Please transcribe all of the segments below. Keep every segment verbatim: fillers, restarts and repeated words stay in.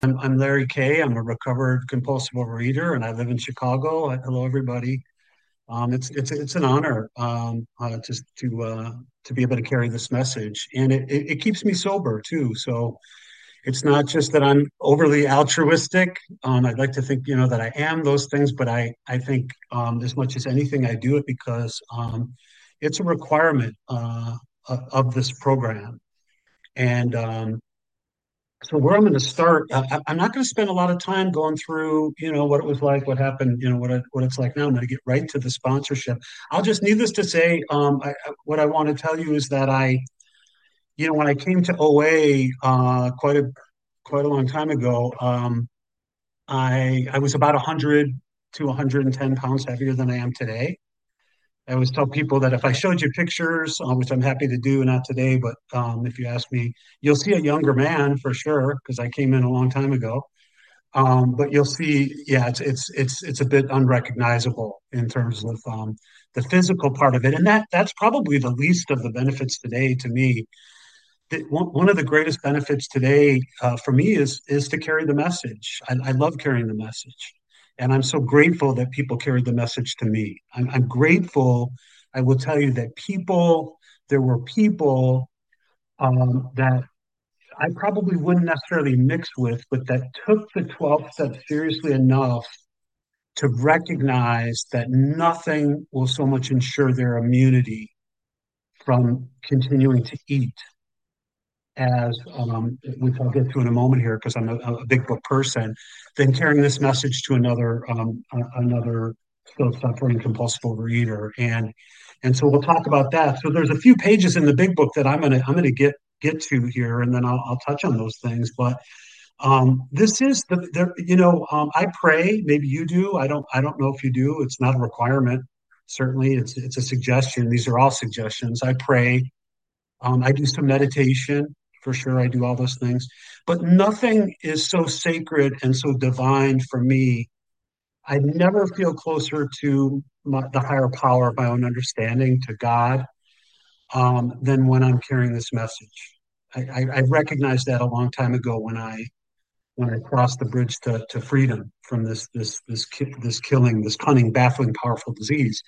I'm, I'm Larry Kay. I'm a recovered compulsive overeater, and I live in Chicago. Uh, Hello, everybody. Um, it's it's it's an honor um, uh, to to uh, to be able to carry this message, and it, it, it keeps me sober too. So it's not just that I'm overly altruistic. Um, I'd like to think, you know, that I am those things, but I I think um, as much as anything, I do it because um, it's a requirement uh, of of this program, and um, so where I'm going to start, uh, I, I'm not going to spend a lot of time going through, you know, what it was like, what happened, you know, what it, what it's like now. I'm going to get right to the sponsorship. I'll just, needless to say, um, I, I- what I want to tell you is that I, you know, when I came to O A uh, quite a quite a long time ago, um, I I was about one hundred to one hundred ten pounds heavier than I am today. I always tell people that if I showed you pictures, uh, which I'm happy to do, not today, but um, if you ask me, you'll see a younger man for sure, because I came in a long time ago. Um, but you'll see, yeah, it's it's it's it's a bit unrecognizable in terms of um, the physical part of it, and that that's probably the least of the benefits today to me. The, one, one of the greatest benefits today uh, for me is is to carry the message. I, I love carrying the message, and I'm so grateful that people carry the message to me. I'm, I'm grateful. I will tell you that people, there were people um, that I probably wouldn't necessarily mix with, but that took the twelve steps seriously enough to recognize that nothing will so much ensure their immunity from continuing to eat as, um, which I'll get to in a moment here because I'm a, a big book person, than carrying this message to another um, another still suffering compulsive overeater. And and so we'll talk about that. So there's a few pages in the big book that I'm gonna I'm gonna get get to here, and then I'll, I'll touch on those things. But um, this is the, the you know um, I pray. Maybe you do. I don't. I don't know if you do. It's not a requirement. Certainly, it's it's a suggestion. These are all suggestions. I pray. Um, I do some meditation for sure. I do all those things, but nothing is so sacred and so divine for me. I never feel closer to my, the higher power of my own understanding, to God, um, than when I'm carrying this message. I, I, I recognized that a long time ago when I when I crossed the bridge to, to freedom from this this this this killing, this cunning, baffling, powerful disease.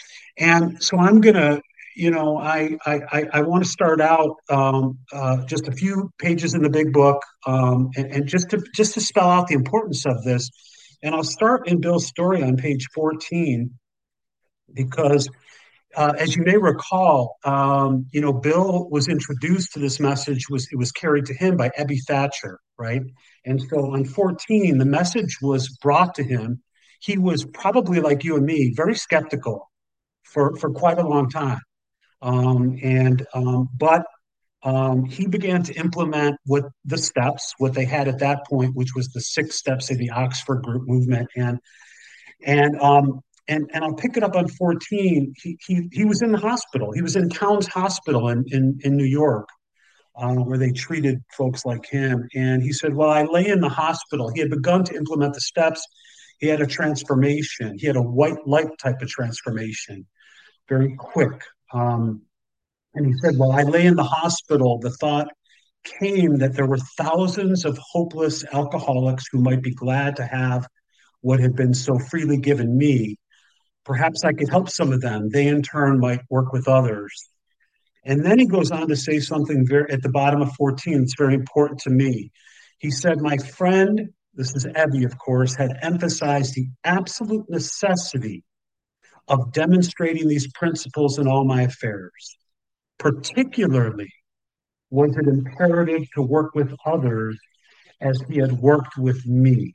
And so I'm gonna, you know, I I I want to start out um, uh, just a few pages in the big book, um, and, and just to just to spell out the importance of this. And I'll start in Bill's story on page fourteen because uh, as you may recall, um, you know, Bill was introduced to this message, was it was carried to him by Ebby Thatcher, right? And so on fourteen, the message was brought to him. He was probably like you and me, very skeptical for, for quite a long time. Um, and um, but um, he began to implement what the steps, what they had at that point, which was the six steps of the Oxford Group movement, and and um, and and I'll pick it up on fourteen. He he he was in the hospital. He was in Towns Hospital in in, in New York, uh, where they treated folks like him. And he said, "Well, I lay in the hospital." He had begun to implement the steps. He had a transformation. He had a white light type of transformation, very quick. Um, and he said, "Well, I lay in the hospital. The thought came that there were thousands of hopeless alcoholics who might be glad to have what had been so freely given me. Perhaps I could help some of them. They in turn might work with others." And then he goes on to say something very at the bottom of fourteen. It's very important to me. He said, "My friend," this is Ebby, of course, "had emphasized the absolute necessity of demonstrating these principles in all my affairs. Particularly was it imperative to work with others as he had worked with me.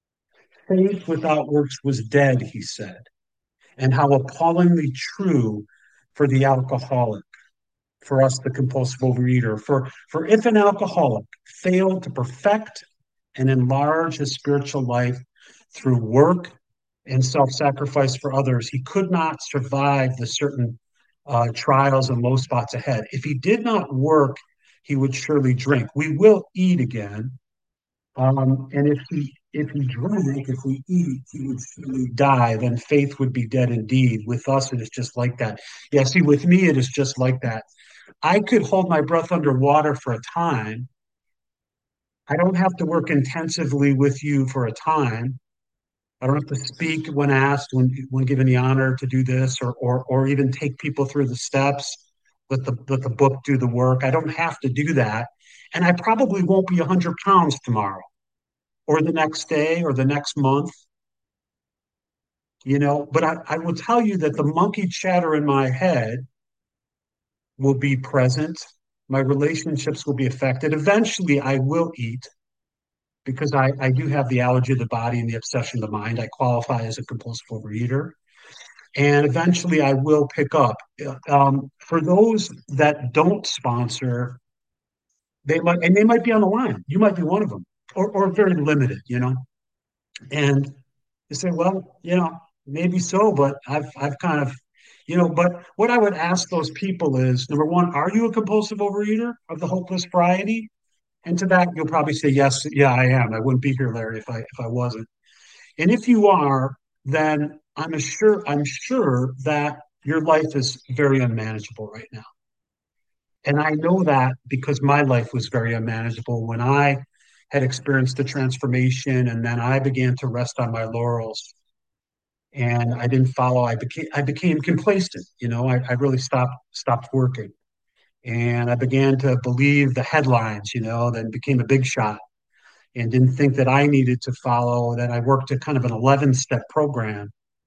Faith without works was dead," he said, and how appallingly true for the alcoholic, for us, the compulsive overeater. For, for if an alcoholic failed to perfect and enlarge his spiritual life through work and self sacrifice for others, he could not survive the certain uh, trials and low spots ahead. If he did not work, he would surely drink. We will eat again. Um, and if he if he drank, if we eat, he would surely die. Then faith would be dead indeed. With us, it is just like that. Yeah, see, with me, it is just like that. I could hold my breath underwater for a time. I don't have to work intensively with you for a time. I don't have to speak when asked, when when given the honor to do this, or or or even take people through the steps. Let the let the book do the work. I don't have to do that, and I probably won't be a hundred pounds tomorrow, or the next day, or the next month. You know, but I, I will tell you that the monkey chatter in my head will be present. My relationships will be affected. Eventually, I will eat because I, I do have the allergy of the body and the obsession of the mind. I qualify as a compulsive overeater. And eventually I will pick up. Um, for those that don't sponsor, they might, and they might be on the line. You might be one of them, or, or very limited, you know. And you say, well, you know, maybe so, but I've, I've kind of, you know. But what I would ask those people is, number one, are you a compulsive overeater of the hopeless variety? And to that, you'll probably say, yes, yeah, I am. I wouldn't be here, Larry, if I if I wasn't. And if you are, then I'm sure I'm sure that your life is very unmanageable right now. And I know that because my life was very unmanageable when I had experienced the transformation and then I began to rest on my laurels and I didn't follow. I became I became complacent, you know, I, I really stopped stopped working. And I began to believe the headlines, you know, then became a big shot and didn't think that I needed to follow, that I worked a kind of an eleven step program.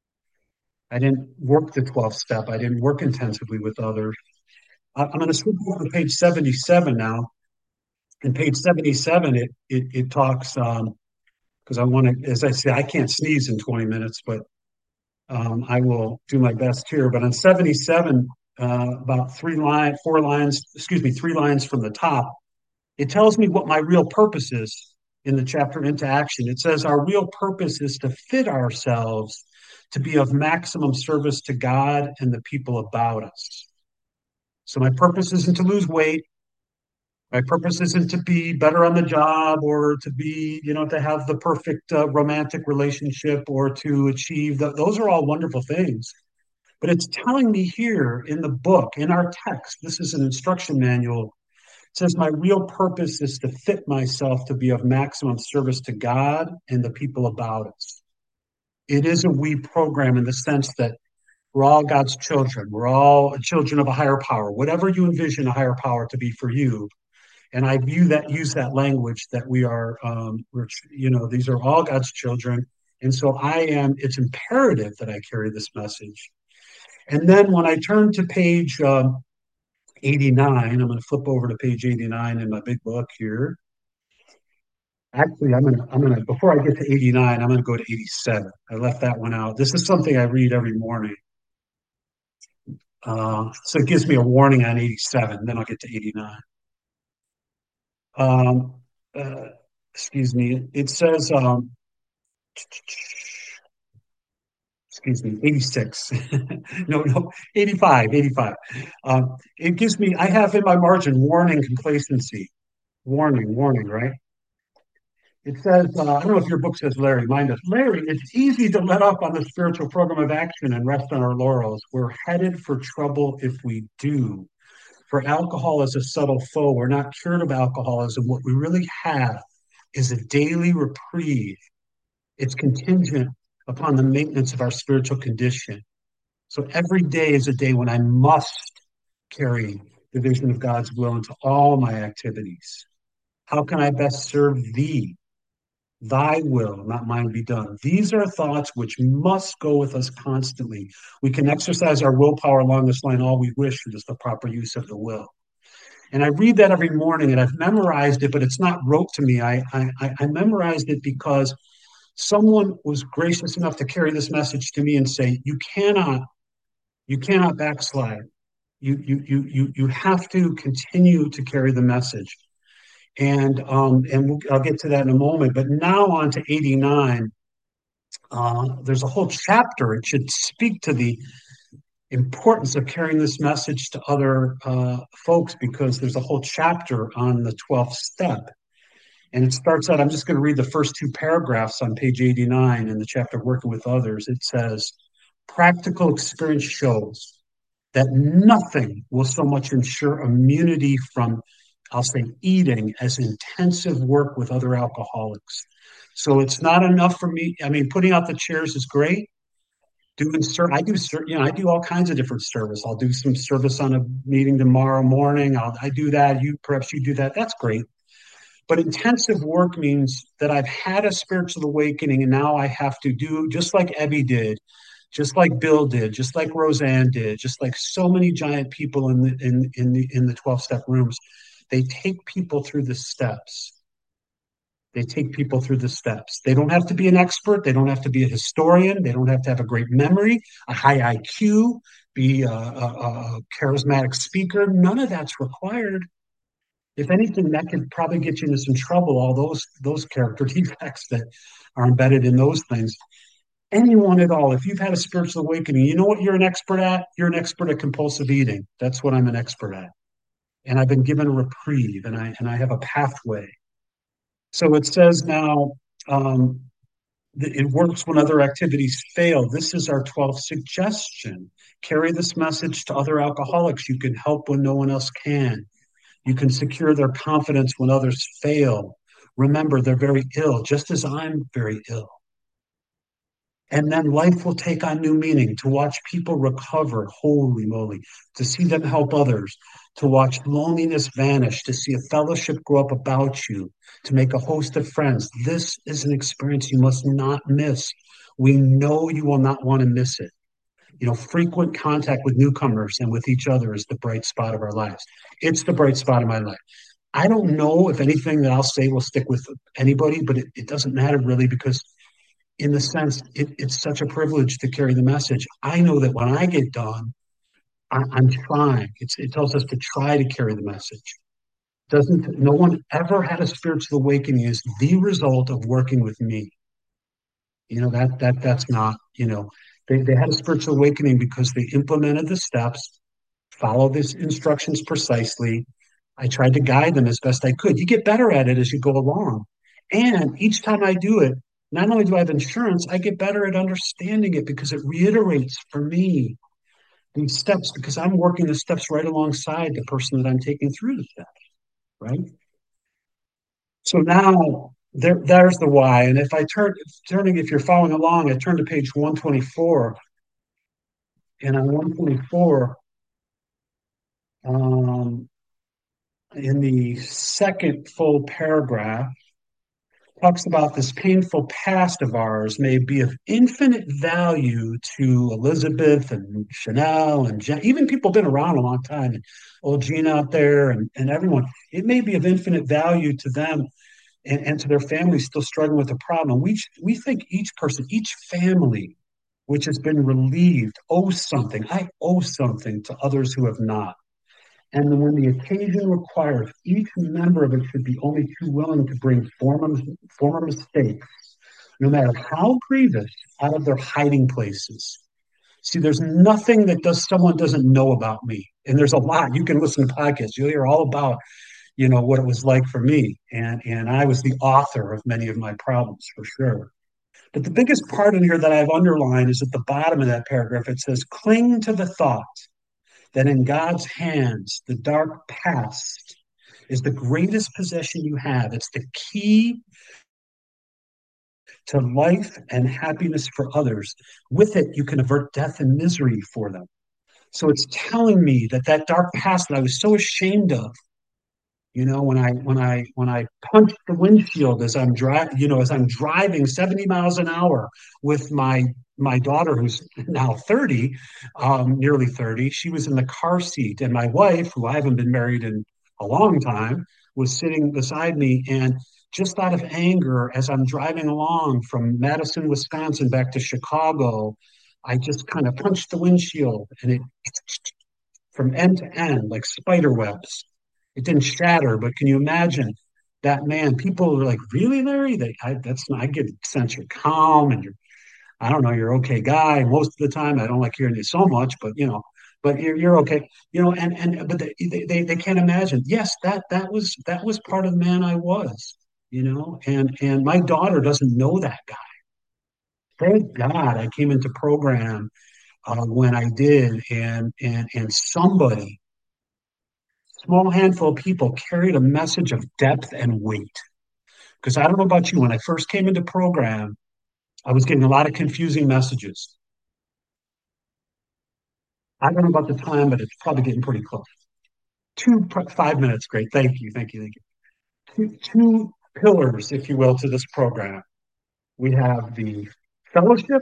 I didn't work the twelve step. I didn't work intensively with others. I- I'm going to switch over to page seventy-seven now. In page seventy-seven, it it, it talks um, because I want to, as I say, I can't sneeze in twenty minutes, but um, I will do my best here. But on seventy-seven, uh, about three line, four lines, excuse me, three lines from the top, it tells me what my real purpose is in the chapter Into Action. It says our real purpose is to fit ourselves to be of maximum service to God and the people about us. So my purpose isn't to lose weight. My purpose isn't to be better on the job or to be, you know, to have the perfect uh, romantic relationship or to achieve the, those are all wonderful things. But it's telling me here in the book, in our text, this is an instruction manual. It says, my real purpose is to fit myself to be of maximum service to God and the people about us. It is a we program in the sense that we're all God's children. We're all children of a higher power, whatever you envision a higher power to be for you. And I view that, use that language that we are, um, we're, you know, these are all God's children. And so I am, it's imperative that I carry this message. And then when I turn to page um, eighty-nine, I'm going to flip over to page eighty-nine in my big book here. Actually, I'm gonna, I'm gonna, before I get to eighty-nine, I'm gonna go to eighty-seven. I left that one out. This is something I read every morning. Uh, so it gives me a warning on eighty-seven, then I'll get to eighty-nine. Um, uh, excuse me. It says, um, excuse me, eighty-six. no, no, eighty-five, eighty-five. Um, it gives me, I have in my margin warning complacency. Warning, warning, right? It says, uh, I don't know if your book says Larry, mine does. Larry, it's easy to let up on the spiritual program of action and rest on our laurels. We're headed for trouble if we do. For alcohol is a subtle foe. We're not cured of alcoholism. What we really have is a daily reprieve. It's contingent upon the maintenance of our spiritual condition. So every day is a day when I must carry the vision of God's will into all my activities. How can I best serve thee? Thy will, not mine, be done. These are thoughts which must go with us constantly. We can exercise our willpower along this line all we wish. It is the proper use of the will. And I read that every morning and I've memorized it, but it's not rote to me. I, I, I memorized it because someone was gracious enough to carry this message to me and say, you cannot, you cannot backslide. You, you, you, you, you have to continue to carry the message. And um, and we'll, I'll get to that in a moment. But now on to eighty-nine. Uh, there's a whole chapter. It should speak to the importance of carrying this message to other uh, folks because there's a whole chapter on the twelfth step. And it starts out, I'm just going to read the first two paragraphs on page eighty-nine in the chapter Working with Others. It says, practical experience shows that nothing will so much ensure immunity from I'll say eating as intensive work with other alcoholics. So it's not enough for me. I mean, putting out the chairs is great. Doing ser- I do ser- you know I do all kinds of different service. I'll do some service on a meeting tomorrow morning. I'll I do that. You perhaps you do that. That's great. But intensive work means that I've had a spiritual awakening and now I have to do just like Ebby did, just like Bill did, just like Roseanne did, just like so many giant people in the in in the in the twelve step rooms. They take people through the steps. They take people through the steps. They don't have to be an expert. They don't have to be a historian. They don't have to have a great memory, a high I Q, be a, a, a charismatic speaker. None of that's required. If anything, that could probably get you into some trouble, all those those character defects that are embedded in those things. Anyone at all, if you've had a spiritual awakening, you know what you're an expert at? You're an expert at compulsive eating. That's what I'm an expert at. And I've been given a reprieve and I and I have a pathway. So it says now um, it works when other activities fail. This is our twelfth suggestion. Carry this message to other alcoholics. You can help when no one else can. You can secure their confidence when others fail. Remember, they're very ill, just as I'm very ill. And then life will take on new meaning to watch people recover. Holy moly. To see them help others, to watch loneliness vanish, to see a fellowship grow up about you, to make a host of friends. This is an experience you must not miss. We know you will not want to miss it. You know, frequent contact with newcomers and with each other is the bright spot of our lives. It's the bright spot of my life. I don't know if anything that I'll say will stick with anybody, but it, it doesn't matter really because, in the sense, it, it's such a privilege to carry the message. I know that when I get done, I, I'm trying. It's, it tells us to try to carry the message. Doesn't no one ever had a spiritual awakening is the result of working with me. You know that that that's not you know they they had a spiritual awakening because they implemented the steps, follow these instructions precisely. I tried to guide them as best I could. You get better at it as you go along. And each time I do it, not only do I have insurance, I get better at understanding it because it reiterates for me these steps because I'm working the steps right alongside the person that I'm taking through the steps, right? So now there, there's the why. And if I turn, turning, if you're following along, I turn to page one twenty-four. And on one twenty-four, um, in the second full paragraph, talks about this painful past of ours may be of infinite value to Elizabeth and Chanel and Jen, even people been around a long time, and old Gene out there and, and everyone. It may be of infinite value to them and, and to their families still struggling with the problem. We we think each person, each family which has been relieved owes something. I owe something to others who have not. And when the occasion requires, each member of it should be only too willing to bring former, former mistakes, no matter how grievous, out of their hiding places. See, there's nothing that does someone doesn't know about me. And there's a lot. You can listen to podcasts. You'll hear all about, you know, what it was like for me. And and I was the author of many of my problems for sure. But the biggest part in here that I've underlined is at the bottom of that paragraph. It says, cling to the thought that in God's hands, the dark past is the greatest possession you have. It's the key to life and happiness for others. With it, you can avert death and misery for them. So it's telling me that that dark past that I was so ashamed of, you know, when I when I when I punched the windshield as I'm driving, you know, as I'm driving seventy miles an hour with my my daughter, who's now thirty, um, nearly thirty, she was in the car seat, and my wife, who I haven't been married in a long time, was sitting beside me. And just out of anger, as I'm driving along from Madison, Wisconsin, back to Chicago, I just kind of punched the windshield, and it from end to end like spider webs. It didn't shatter, but can you imagine that man? People are like, "Really, Larry? They, I, that's not, I get the sense you're calm and you're, I don't know, you're okay guy. Most of the time, I don't like hearing you so much, but you know, but you're you're okay, you know." And and but they they, they can't imagine. Yes, that that was that was part of the man I was, you know. And and my daughter doesn't know that guy. Thank God I came into program uh, when I did, and and and somebody small handful of people carried a message of depth and weight. Because I don't know about you, when I first came into program, I was getting a lot of confusing messages. I don't know about the time, but it's probably getting pretty close. Two, five minutes, great. Thank you, thank you, thank you. Two, two pillars, if you will, to this program. We have the fellowship,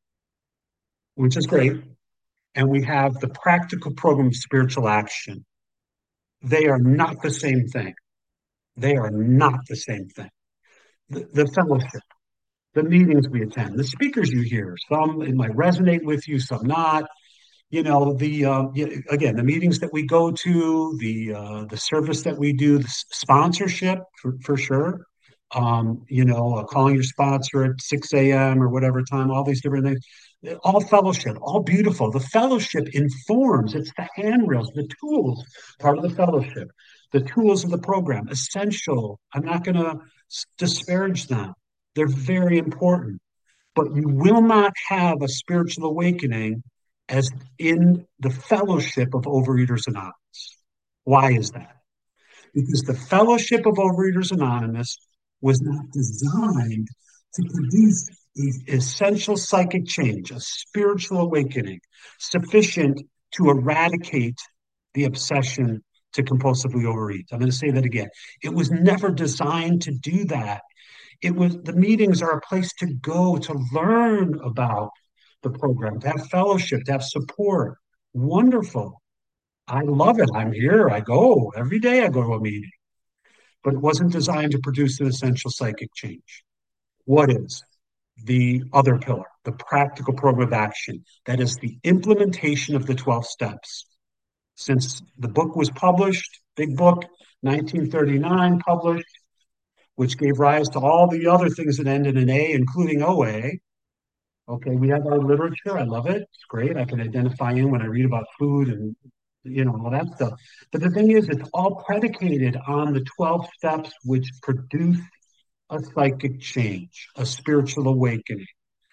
which is great, and we have the practical program of spiritual action. They are not the same thing. They are not the same thing. The, the fellowship, the meetings we attend, the speakers you hear, some it might resonate with you, some not. You know, the um, yeah, again, the meetings that we go to, the uh, the service that we do, the sponsorship for, for sure. Um, you know, uh, calling your sponsor at six a m or whatever time, all these different things. All fellowship, all beautiful. The fellowship informs, it's the handrails, the tools, part of the fellowship, the tools of the program, essential. I'm not going to disparage them. They're very important, but you will not have a spiritual awakening as in the fellowship of Overeaters Anonymous. Why is that? Because the fellowship of Overeaters Anonymous was not designed to produce an essential psychic change, a spiritual awakening sufficient to eradicate the obsession to compulsively overeat. I'm going to say that again. It was never designed to do that. It was the meetings are a place to go to learn about the program, to have fellowship, to have support. Wonderful. I love it. I'm here. I go every day. I go to a meeting, but it wasn't designed to produce an essential psychic change. What is the other pillar? The practical program of action. That is the implementation of the twelve steps. Since the book was published, big book, nineteen thirty-nine published, which gave rise to all the other things that end in an A, including O A. Okay, we have our literature. I love it. It's great. I can identify in when I read about food and you know all that stuff. But the thing is, it's all predicated on the twelve steps which produce a psychic change, a spiritual awakening,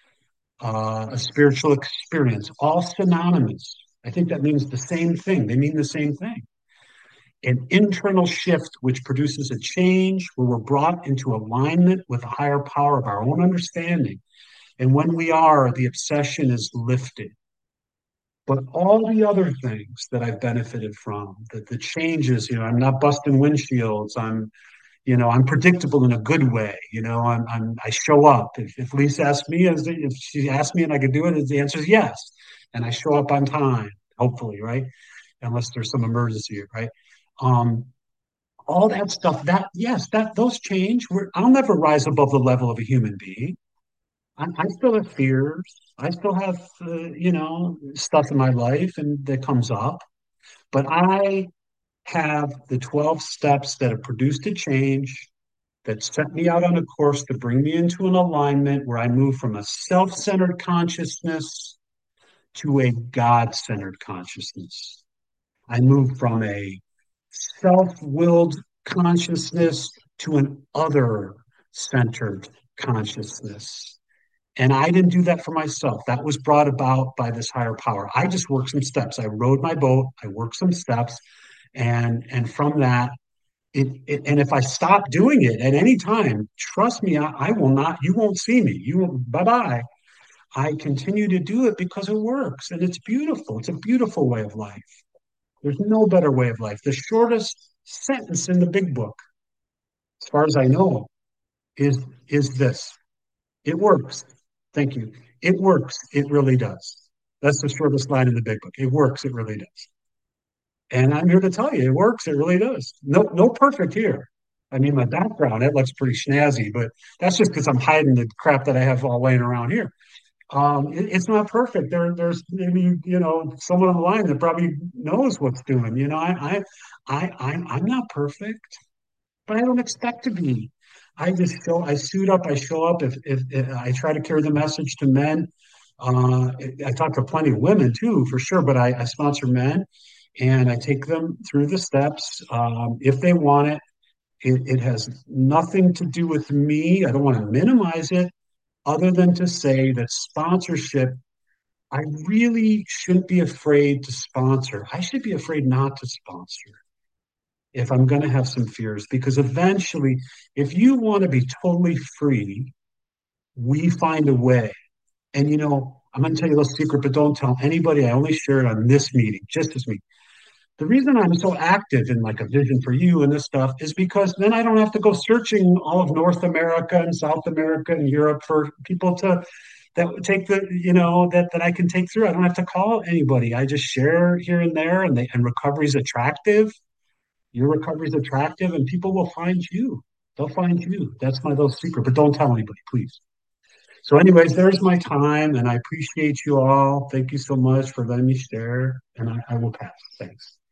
uh, a spiritual experience, all synonymous. I think that means the same thing. They mean the same thing. An internal shift which produces a change where we're brought into alignment with a higher power of our own understanding. And when we are, the obsession is lifted. But all the other things that I've benefited from, that the changes, you know, I'm not busting windshields. I'm, you know, I'm predictable in a good way. You know, I'm, I'm I show up. If, if Lisa asks me, as if she asks me and I can do it, the answer is yes. And I show up on time, hopefully, right? Unless there's some emergency, right? Um, all that stuff, that yes, that those change. We're, I'll never rise above the level of a human being. I, I still have fears. I still have, uh, you know, stuff in my life and that comes up. But I have the twelve steps that have produced a change that set me out on a course to bring me into an alignment where I move from a self-centered consciousness to a God-centered consciousness. I move from a self-willed consciousness to an other-centered consciousness. And I didn't do that for myself. That was brought about by this higher power. I just worked some steps. I rode my boat. I worked some steps, and and from that, it, it and if I stop doing it at any time, trust me, I, I will not. You won't see me. You won't. Bye bye. I continue to do it because it works, and it's beautiful. It's a beautiful way of life. There's no better way of life. The shortest sentence in the big book, as far as I know, is is this. It works. Thank you. It works. It really does. That's the shortest line in the big book. It works. It really does. And I'm here to tell you, it works. It really does. No, no perfect here. I mean, my background, it looks pretty snazzy, but that's just because I'm hiding the crap that I have all laying around here. Um, it, it's not perfect. There, there's maybe, you know, someone on the line that probably knows what's doing. You know, I, I, I, I'm, I'm not perfect, but I don't expect to be. I just show, I suit up, I show up. If, if, if I try to carry the message to men, uh, I talk to plenty of women too, for sure, but I, I sponsor men and I take them through the steps. Um, if they want it, it, it has nothing to do with me. I don't want to minimize it other than to say that sponsorship, I really shouldn't be afraid to sponsor. I should be afraid not to sponsor. if I'm going to have some fears, because eventually, if you want to be totally free, we find a way. And you know, I'm going to tell you a little secret, but don't tell anybody. I only share it on this meeting, just this meeting. The reason I'm so active in like a vision for you and this stuff is because then I don't have to go searching all of North America and South America and Europe for people to that would take the you know that that I can take through. I don't have to call anybody. I just share here and there, and they and recovery is attractive. Your recovery is attractive, and people will find you. They'll find you. That's my little secret. But don't tell anybody, please. So, anyways, there's my time, and I appreciate you all. Thank you so much for letting me share, and I, I will pass. Thanks.